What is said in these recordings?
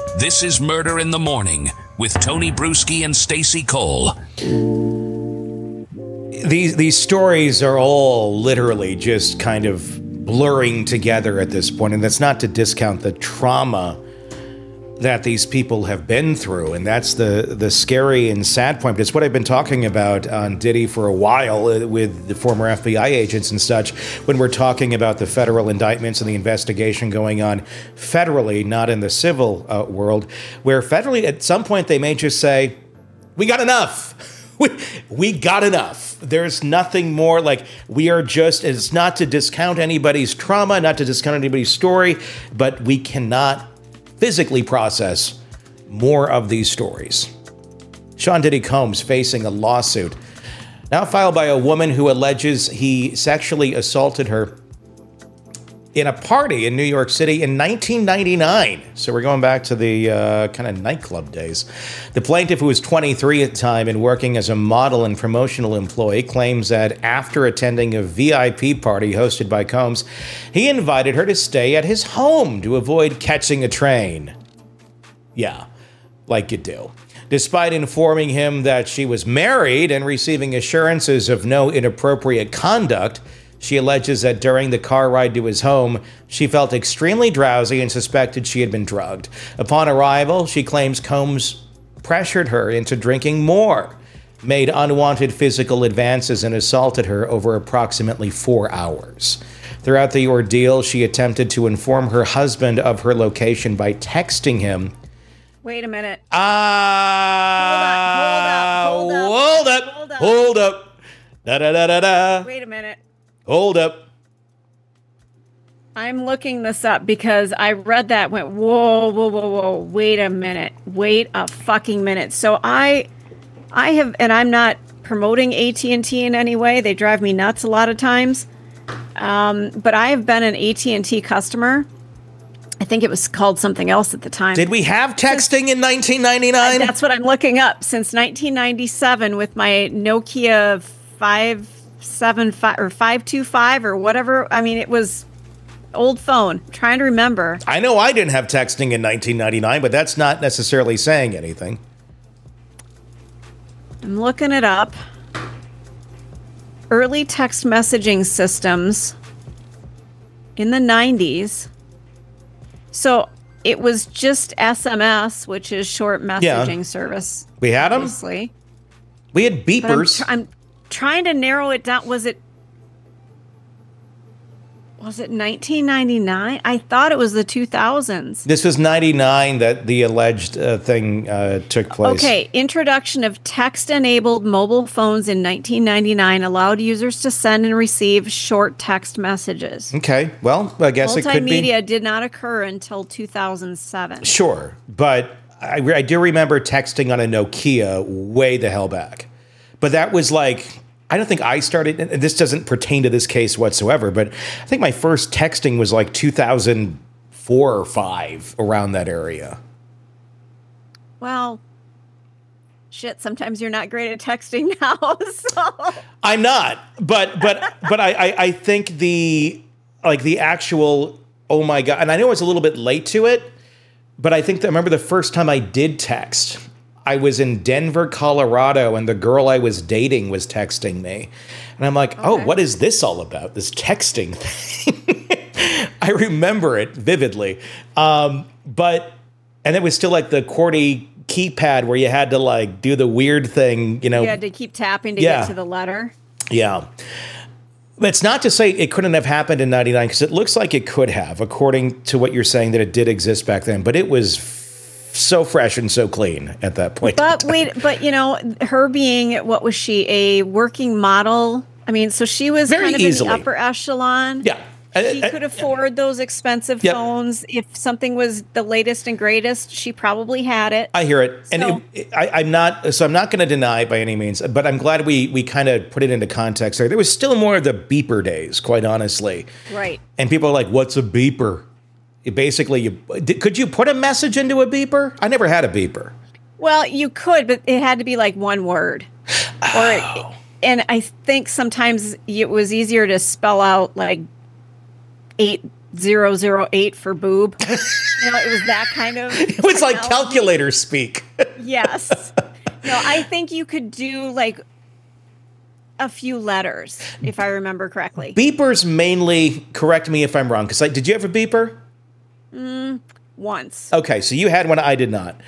This is Murder in the Morning with Tony Bruschi and Stacey Cole. These stories are all literally just kind of blurring together at this point, and that's not to discount the trauma that these people have been through, and that's the scary and sad point. But it's what I've been talking about on Diddy for a while with the former FBI agents and such, when we're talking about the federal indictments and the investigation going on federally, not in the civil world, where federally at some point they may just say, we got enough. We got enough. There's nothing more. Like, we are just, it's not to discount anybody's trauma, not to discount anybody's story, but we cannot physically process more of these stories. Sean Diddy Combs facing a lawsuit now filed by a woman who alleges he sexually assaulted her in a party in New York City in 1999. So we're going back to the kind of nightclub days. The plaintiff, who was 23 at the time and working as a model and promotional employee, claims that after attending a VIP party hosted by Combs, he invited her to stay at his home to avoid catching a train. Yeah, like you do. Despite informing him that she was married and receiving assurances of no inappropriate conduct, she alleges that during the car ride to his home, she felt extremely drowsy and suspected she had been drugged. Upon arrival, she claims Combs pressured her into drinking more, made unwanted physical advances, and assaulted her over approximately 4 hours. Throughout the ordeal, she attempted to inform her husband of her location by texting him. Wait a minute. Hold up. Da-da-da-da-da. Wait a minute. Hold up. I'm looking this up because I read that, went, whoa. Wait a minute. Wait a fucking minute. So I have, and I'm not promoting AT&T in any way. They drive me nuts a lot of times. But I have been an AT&T customer. I think it was called something else at the time. Did we have texting in 1999? That's what I'm looking up. Since 1997 with my Nokia 575 or 525 or whatever. I mean, it was old phone. I'm trying to remember. I know I didn't have texting in 1999, but that's not necessarily saying anything. I'm looking it up. Early text messaging systems in the 90s. So it was just SMS, which is short messaging service. We had them? Obviously. We had beepers. I'm trying to narrow it down. Was it 1999? I thought it was the 2000s. This was 99 that the alleged thing took place. Okay, introduction of text-enabled mobile phones in 1999 allowed users to send and receive short text messages. Okay, well, I guess it could be. Multimedia did not occur until 2007. Sure, but I do remember texting on a Nokia way the hell back. But that was like, I don't think I started, and this doesn't pertain to this case whatsoever, but I think my first texting was like 2004 or 5, around that area. Well, shit, sometimes you're not great at texting now, so. I'm not, but I think the actual, oh my God, and I know it's a little bit late to it, but I remember the first time I did text, I was in Denver, Colorado, and the girl I was dating was texting me. And I'm like, oh, what is this all about? This texting thing. I remember it vividly. And it was still like the QWERTY keypad where you had to like do the weird thing, you know. You had to keep tapping to get to the letter. Yeah. It's not to say it couldn't have happened in 99, because it looks like it could have, according to what you're saying, that it did exist back then. But it was so fresh and so clean at that point. But you know, her being, what was she, a working model? I mean, so she was very kind of easily in the upper echelon. Yeah. She could afford those expensive phones. If something was the latest and greatest, she probably had it. I hear it. So. And I'm not going to deny by any means, but I'm glad we kind of put it into context there. There was still more of the beeper days, quite honestly. Right. And people are like, what's a beeper? Basically, could you put a message into a beeper? I never had a beeper. Well, you could, but it had to be like one word. And I think sometimes it was easier to spell out like 8 008 for boob. It was that kind of It was like technology. calculator speak. Yes. No, I think you could do like a few letters, if I remember correctly. Beepers mainly, correct me if I'm wrong, because did you have a beeper? Once. Okay, so you had one, I did not.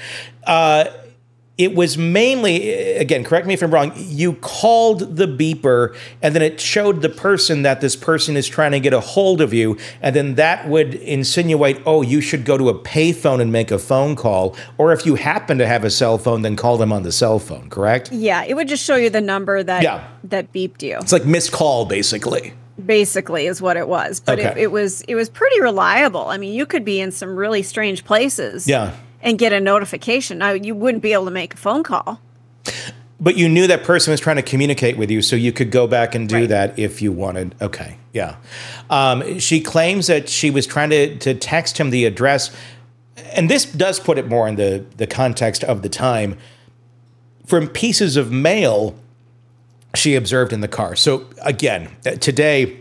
It was mainly, again, correct me if I'm wrong, you called the beeper and then it showed the person that this person is trying to get a hold of you, and then that would insinuate, oh, you should go to a payphone and make a phone call, or if you happen to have a cell phone, then call them on the cell phone, correct? Yeah, it would just show you the number that that beeped you. It's like missed call, basically. Basically is what it was. But Okay. it was pretty reliable. I mean, you could be in some really strange places. Yeah. And get a notification. Now, you wouldn't be able to make a phone call. But you knew that person was trying to communicate with you, so you could go back and do Right. that if you wanted. Okay, yeah. She claims that she was trying to text him the address, and this does put it more in the context of the time, from pieces of mail she observed in the car. So again, today,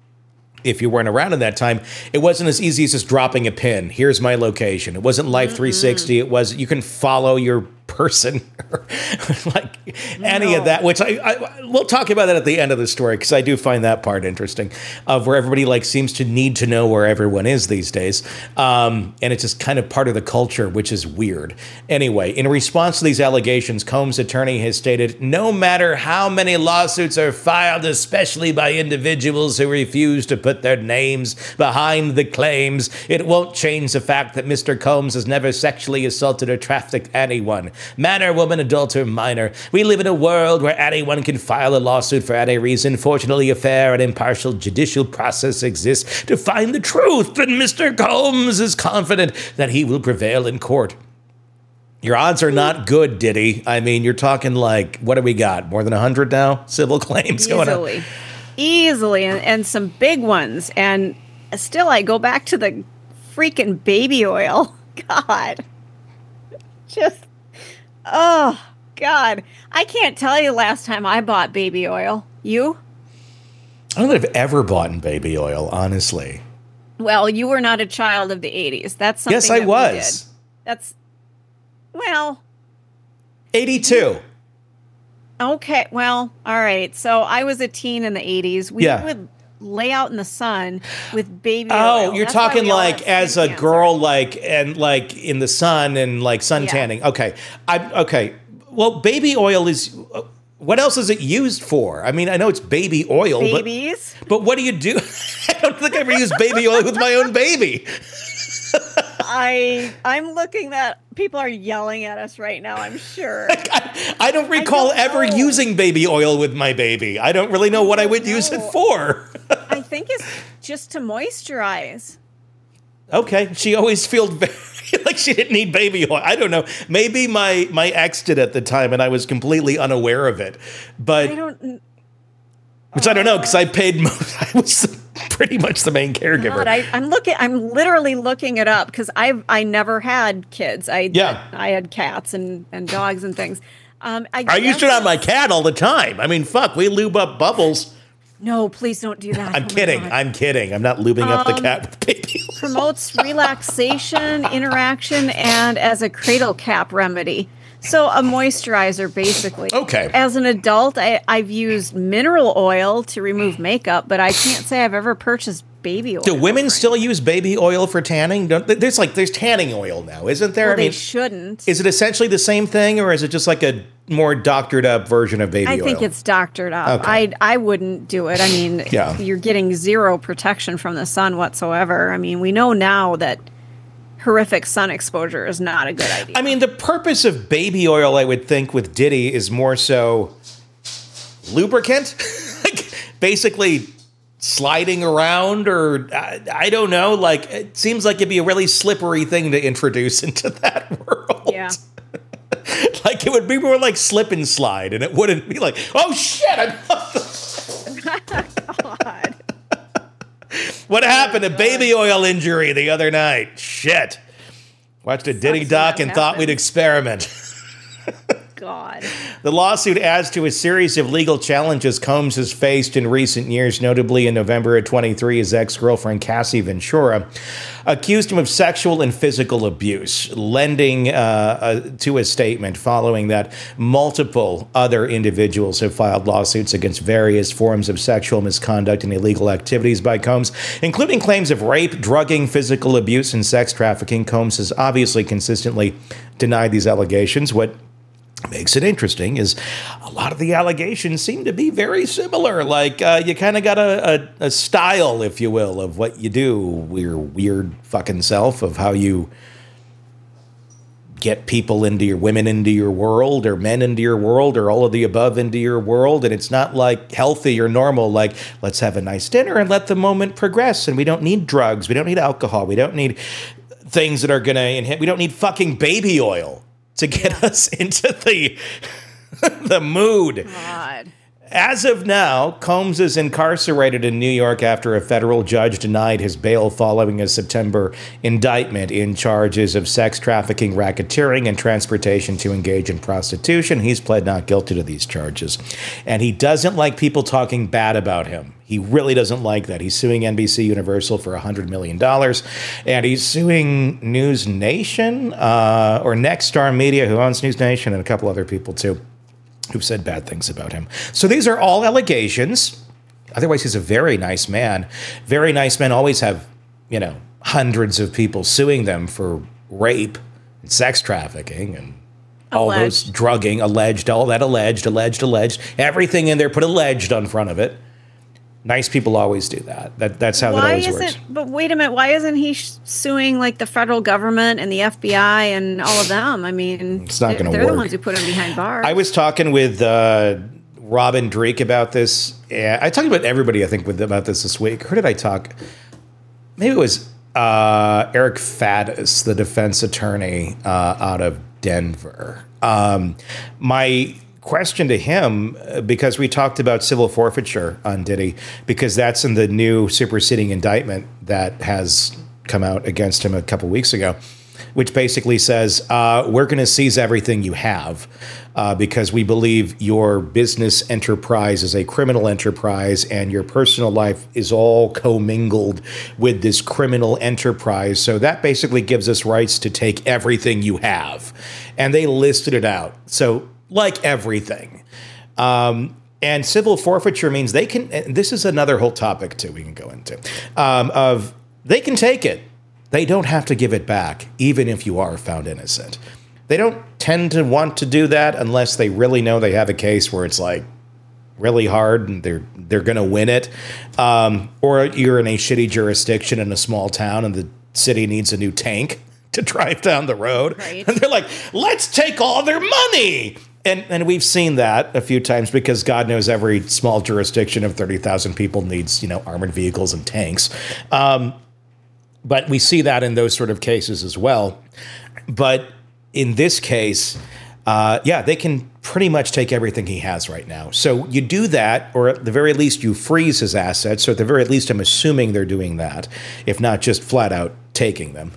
if you weren't around in that time, it wasn't as easy as just dropping a pin. Here's my location. It wasn't Life 360. It was, you can follow your person, like any of that, which we'll talk about that at the end of the story, because I do find that part interesting, of where everybody like seems to need to know where everyone is these days. And it's just kind of part of the culture, which is weird. Anyway, in response to these allegations, Combs' attorney has stated, no matter how many lawsuits are filed, especially by individuals who refuse to put their names behind the claims, it won't change the fact that Mr. Combs has never sexually assaulted or trafficked anyone. Man or woman, adult or minor. We live in a world where anyone can file a lawsuit for any reason. Fortunately, a fair and impartial judicial process exists to find the truth, and Mr. Combs is confident that he will prevail in court. Your odds are not good, Diddy. I mean, you're talking like, what do we got? More than 100 now? Civil claims going on? Easily, and some big ones. And still, I go back to the freaking baby oil. God. Just, oh, God. I can't tell you last time I bought baby oil. You? I don't know if I've ever bought in baby oil, honestly. Well, you were not a child of the 80s. That's something Yes, I that we was. did. That's, well, 82. okay. Well, all right. So I was a teen in the 80s. We would lay out in the sun with baby oil. Oh, you're That's why talking we all like have as skin a cancer. girl, like in the sun and like sun Yeah. tanning. Okay, okay. Well, baby oil is. What else is it used for? I mean, I know it's baby oil, Babies. but what do you do? I don't think I ever used baby oil with my own baby. I'm looking that people are yelling at us right now, I'm sure. I don't recall don't ever know. using baby oil with my baby. I don't really know what I would use it know. for. I think it's just to moisturize. Okay, she always felt very like she didn't need baby oil. I don't know. Maybe my ex did at the time, and I was completely unaware of it. But I don't which I don't know, because I paid most. I was pretty much the main caregiver. God, I'm literally looking it up because I never had kids. I had cats and dogs and things. I used it on my cat all the time. I mean, fuck, we lube up Bubbles. No, please don't do that. I'm Oh my kidding. God. I'm kidding. I'm not lubing up the cat with baby oil. Promotes relaxation, interaction, and as a cradle cap remedy. So a moisturizer, basically. Okay. As an adult, I've used mineral oil to remove makeup, but I can't say I've ever purchased baby oil. Do women still use baby oil for tanning? There's tanning oil now, isn't there? Well, I mean, they shouldn't. is it essentially the same thing, or is it just like a more doctored up version of baby oil? I think it's doctored up. Okay. I wouldn't do it. I mean, Yeah. you're getting zero protection from the sun whatsoever. I mean, we know now that horrific sun exposure is not a good idea. I mean, the purpose of baby oil, I would think, with Diddy is more so lubricant, like basically sliding around, or I don't know. Like, it seems like it'd be a really slippery thing to introduce into that world. Yeah. Like, it would be more like slip and slide, and it wouldn't be like, oh shit, God. what happened? A baby oil injury the other night. Shit. Watched a Diddy Sucks when doc that and thought we'd happens. experiment. God. The lawsuit adds to a series of legal challenges Combs has faced in recent years, notably in November of 23, his ex-girlfriend Cassie Ventura accused him of sexual and physical abuse, lending to a statement following that multiple other individuals have filed lawsuits against various forms of sexual misconduct and illegal activities by Combs, including claims of rape, drugging, physical abuse, and sex trafficking. Combs has obviously consistently denied these allegations. What makes it interesting is a lot of the allegations seem to be very similar. Like you kind of got a style, if you will, of what you do, your weird fucking self, of how you get people into your women into your world, or men into your world, or all of the above into your world. And it's not like healthy or normal, like let's have a nice dinner and let the moment progress. And we don't need drugs. We don't need alcohol. We don't need things that are going to inhibit. We don't need fucking baby oil to get us into the mood. God. As of now, Combs is incarcerated in New York after a federal judge denied his bail following a September indictment in charges of sex trafficking, racketeering, and transportation to engage in prostitution. He's pled not guilty to these charges. And he doesn't like people talking bad about him. He really doesn't like that. He's suing NBC Universal for $100 million. And he's suing News Nation or Nexstar Media, who owns News Nation, and a couple other people, too, who've said bad things about him. So these are all allegations. Otherwise, he's a very nice man. Very nice men always have, hundreds of people suing them for rape and sex trafficking and all those drugging, alleged, all that alleged, everything in there, put alleged on front of it. Nice people always do that. That's how that always works. But wait a minute. Why isn't he suing like the federal government and the FBI and all of them? I mean, it's not going to work. They're the ones who put him behind bars. I was talking with Robin Dreeke about this. Yeah, I talked about everybody, I think, about this week. Who did I talk? Maybe it was Eric Faddis, the defense attorney out of Denver. My question to him, because we talked about civil forfeiture on Diddy, because that's in the new superseding indictment that has come out against him a couple weeks ago, which basically says we're going to seize everything you have because we believe your business enterprise is a criminal enterprise and your personal life is all commingled with this criminal enterprise. So that basically gives us rights to take everything you have. And they listed it out. So like everything. And civil forfeiture means they can, and this is another whole topic too we can go into, of they can take it. They don't have to give it back, even if you are found innocent. They don't tend to want to do that unless they really know they have a case where it's like really hard and they're going to win it. Or you're in a shitty jurisdiction in a small town and the city needs a new tank to drive down the road. Right. And they're like, let's take all their money. And we've seen that a few times because God knows every small jurisdiction of 30,000 people needs, armored vehicles and tanks. But we see that in those sort of cases as well. But in this case, they can pretty much take everything he has right now. So you do that, or at the very least, you freeze his assets. So at the very least, I'm assuming they're doing that, if not just flat out taking them.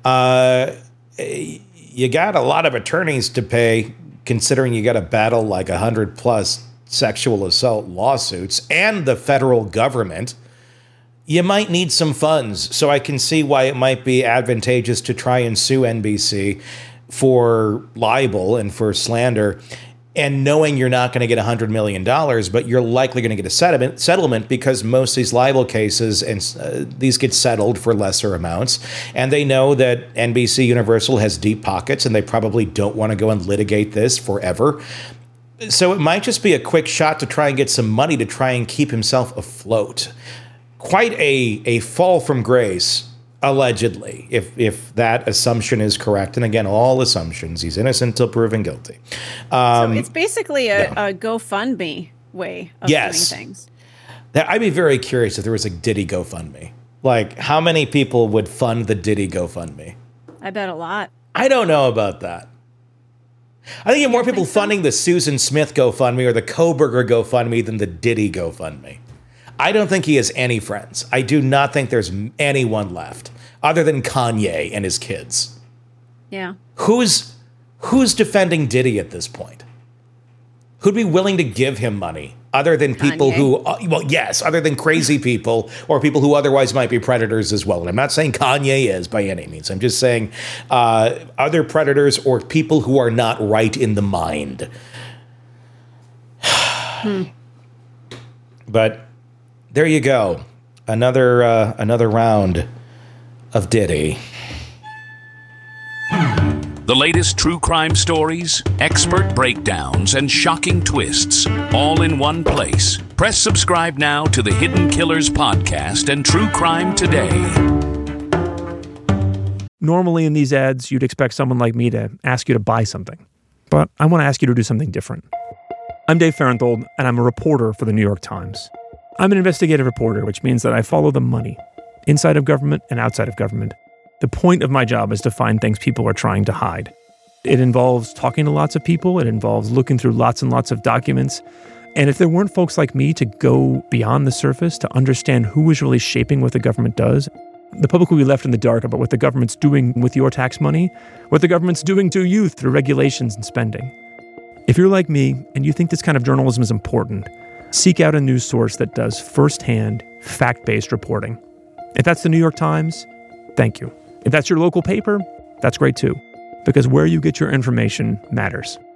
You got a lot of attorneys to pay, considering you got to battle like 100+ sexual assault lawsuits and the federal government. You might need some funds. So I can see why it might be advantageous to try and sue NBC for libel and for slander, and knowing you're not going to get $100 million, but you're likely going to get a settlement because most of these libel cases, and these get settled for lesser amounts. And they know that NBC Universal has deep pockets and they probably don't want to go and litigate this forever. So it might just be a quick shot to try and get some money to try and keep himself afloat. Quite a fall from grace, allegedly, if that assumption is correct. And again, all assumptions. He's innocent until proven guilty. So it's basically a GoFundMe way of doing things. I'd be very curious if there was a Diddy GoFundMe. Like, how many people would fund the Diddy GoFundMe? I bet a lot. I don't know about that. I think you have more people funding the Susan Smith GoFundMe or the Kohberger GoFundMe than the Diddy GoFundMe. I don't think he has any friends. I do not think there's anyone left other than Kanye and his kids. Yeah. Who's defending Diddy at this point? Who'd be willing to give him money other than people Kanye. other than crazy people or people who otherwise might be predators as well. And I'm not saying Kanye is by any means. I'm just saying other predators or people who are not right in the mind. But there you go. Another round of Diddy. The latest true crime stories, expert breakdowns, and shocking twists, all in one place. Press subscribe now to the Hidden Killers podcast and True Crime Today. Normally in these ads, you'd expect someone like me to ask you to buy something. But I want to ask you to do something different. I'm Dave Farenthold, and I'm a reporter for the New York Times. I'm an investigative reporter, which means that I follow the money, inside of government and outside of government. The point of my job is to find things people are trying to hide. It involves talking to lots of people. It involves looking through lots and lots of documents. And if there weren't folks like me to go beyond the surface to understand who is really shaping what the government does, the public will be left in the dark about what the government's doing with your tax money, what the government's doing to you through regulations and spending. If you're like me and you think this kind of journalism is important, seek out a news source that does firsthand, fact-based reporting. If that's the New York Times, thank you. If that's your local paper, that's great too, because where you get your information matters.